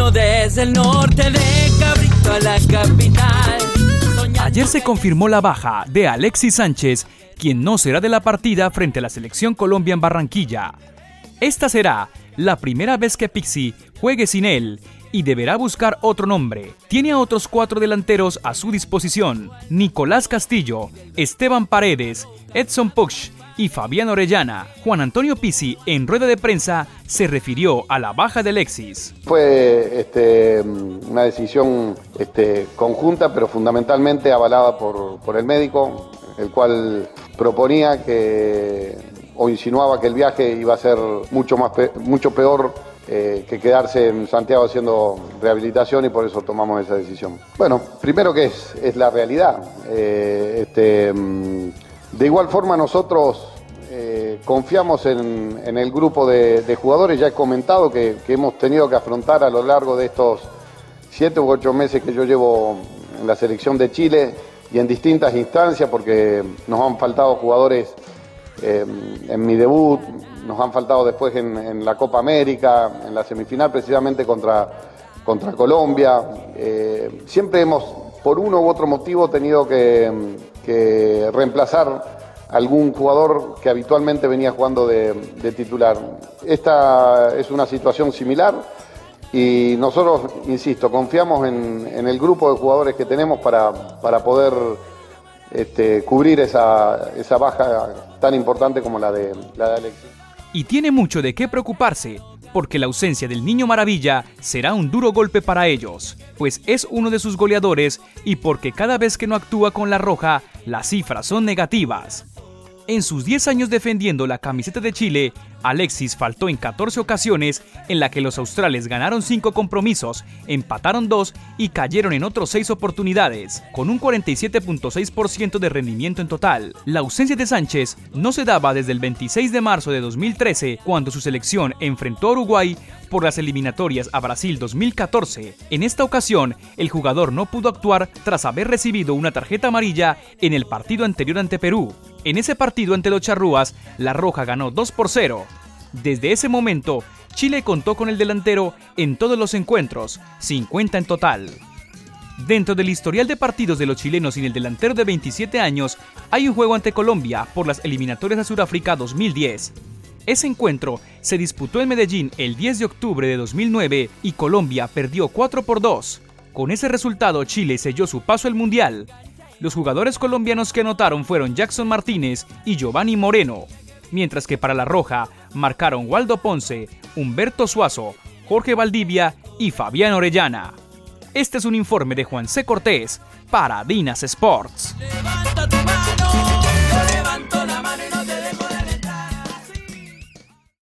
Vino desde el norte de Cabrito a la capital. Ayer se confirmó la baja de Alexis Sánchez, quien no será de la partida frente a la Selección Colombia en Barranquilla. Esta será la primera vez que Pixi juegue sin él y deberá buscar otro nombre. Tiene a otros 4 delanteros a su disposición: Nicolás Castillo, Esteban Paredes, Edson Puch y Fabián Orellana. Juan Antonio Pizzi, en rueda de prensa, se refirió a la baja de Alexis. Fue una decisión conjunta, pero fundamentalmente avalada por el médico, el cual proponía o insinuaba que el viaje iba a ser mucho peor que quedarse en Santiago haciendo rehabilitación, y por eso tomamos esa decisión. Bueno, primero que es la realidad. De igual forma nosotros confiamos en el grupo de jugadores. Ya he comentado que hemos tenido que afrontar a lo largo de estos 7 u 8 meses que yo llevo en la selección de Chile y en distintas instancias, porque nos han faltado jugadores en mi debut, nos han faltado después en la Copa América, en la semifinal precisamente contra Colombia. Siempre hemos, por uno u otro motivo, tenido que reemplazar algún jugador que habitualmente venía jugando de titular. Esta es una situación similar y nosotros, insisto, confiamos en el grupo de jugadores que tenemos para poder cubrir esa baja tan importante como la de Alexis. Y tiene mucho de qué preocuparse, porque la ausencia del Niño Maravilla será un duro golpe para ellos, pues es uno de sus goleadores y porque cada vez que no actúa con la roja, las cifras son negativas. En sus 10 años defendiendo la camiseta de Chile, Alexis faltó en 14 ocasiones en la que los australes ganaron 5 compromisos, empataron 2 y cayeron en otros 6 oportunidades, con un 47.6% de rendimiento en total. La ausencia de Sánchez no se daba desde el 26 de marzo de 2013, cuando su selección enfrentó a Uruguay por las eliminatorias a Brasil 2014. En esta ocasión, el jugador no pudo actuar tras haber recibido una tarjeta amarilla en el partido anterior ante Perú. En ese partido ante los charrúas, la Roja ganó 2-0. Desde ese momento, Chile contó con el delantero en todos los encuentros, 50 en total. Dentro del historial de partidos de los chilenos sin el delantero de 27 años, hay un juego ante Colombia por las eliminatorias a Sudáfrica 2010. Ese encuentro se disputó en Medellín el 10 de octubre de 2009 y Colombia perdió 4-2. Con ese resultado, Chile selló su paso al Mundial. Los jugadores colombianos que anotaron fueron Jackson Martínez y Giovanni Moreno, mientras que para la Roja marcaron Waldo Ponce, Humberto Suazo, Jorge Valdivia y Fabián Orellana. Este es un informe de Juan C. Cortés para Dinas Sports. Levanta tu mano.